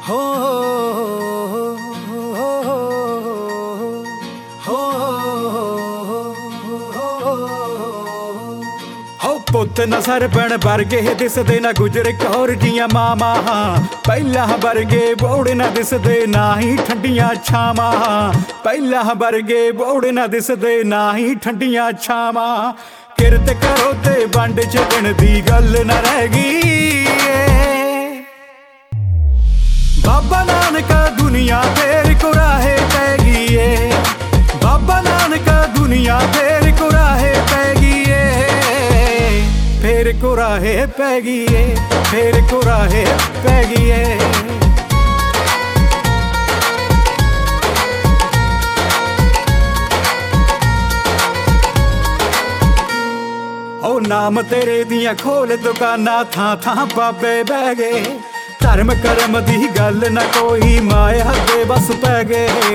हो पुत न सरपण वर्गे दिसदे ना गुजर कौर दियां मामा। पहला वर्गे बोड़ न दिसदे ना ही ठंडियां छावां। पहला वर्गे बोड़ न दिसदे ना ही ठंडियां छावां। किरत करो ते वंड छड्डण दी गल न रह गई। बाबा नानक दुनिया फेर कुराहे पै गई। बाबा नानक दुनिया फेर कुराहे पै गई। फेर कुराहे पै गई। फेर कुराहे पै गई। ओ नाम तेरे दियां खोल दुकाना थां थां बाबे बह गए। धर्म करम दी गल न कोई माया दे बस पै गए।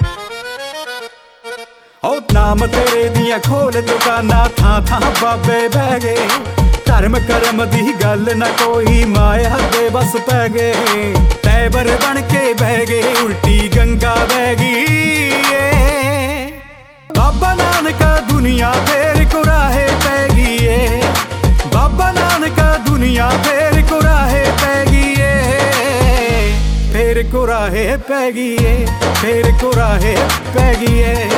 ओ नाम तेरे दियां खोल दुकाना थां थां बाबे बह गए। धर्म करम दी गल न कोई माया दे बस पै गए। तैबर बन के बह गए उल्टी गंगा बह गई। बाबा नानक दुनिया फेर कुराहे पै गई। बाबा नानक दुनिया फेर कुराहे पै गई। फेर कुराहे पै गई। फेर कुराहे पै गई।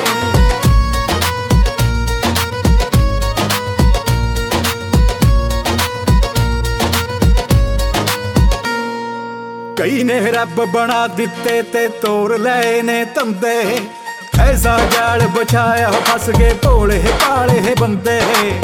कई ने रब बना दिते ते तोड़ लए ने तंदे। ऐसा जाल बछाया फस गए भोले भाले बंदे।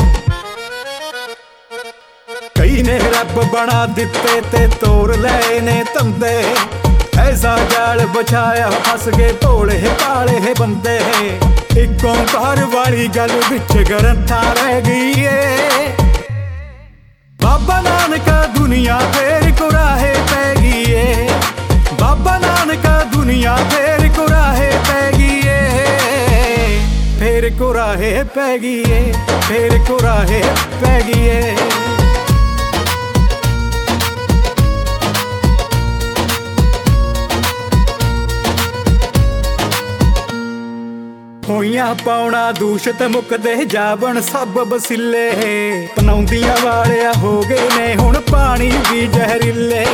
कई ने रब बना दिते ते तोड़ लए ने तंदे। ऐसा जाल बछाया फस गए भोले भाले बंदे। एक ओंकार वाली गल विच ग्रंथां रह गई। बाबा नानक दुनिया फेर कुराहे पै गई। बाबा नानक दुनिया फेर कुराहे पै गई। फेर कुराहे पै गई। फेर कुराहे पै गई। होइयां पाउणा दूषित मुकदे जावन सब बसिले। पनौंदियां वालिया हो गए ने हुण पानी भी जहरीले।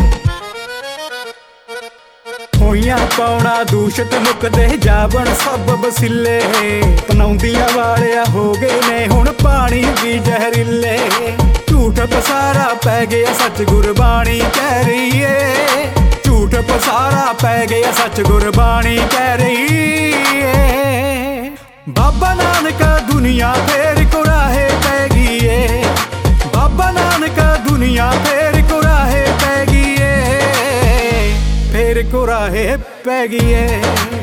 होइयां पाउणा दूषित मुकदे जावन सब बसिले। पनौंदियां वालिया हो गए ने हुण पानी भी जहरीले। झूठ पसारा पै गया सच गुरबाणी कह रही है। झूठ पसारा पै गया सच गुरबाणी कह रही है। बाबा नानक दुनिया फेर कुराहे पै गई। बाबा नानक दुनिया फेर कुराहे पै गई। फेर कुराहे पै गई।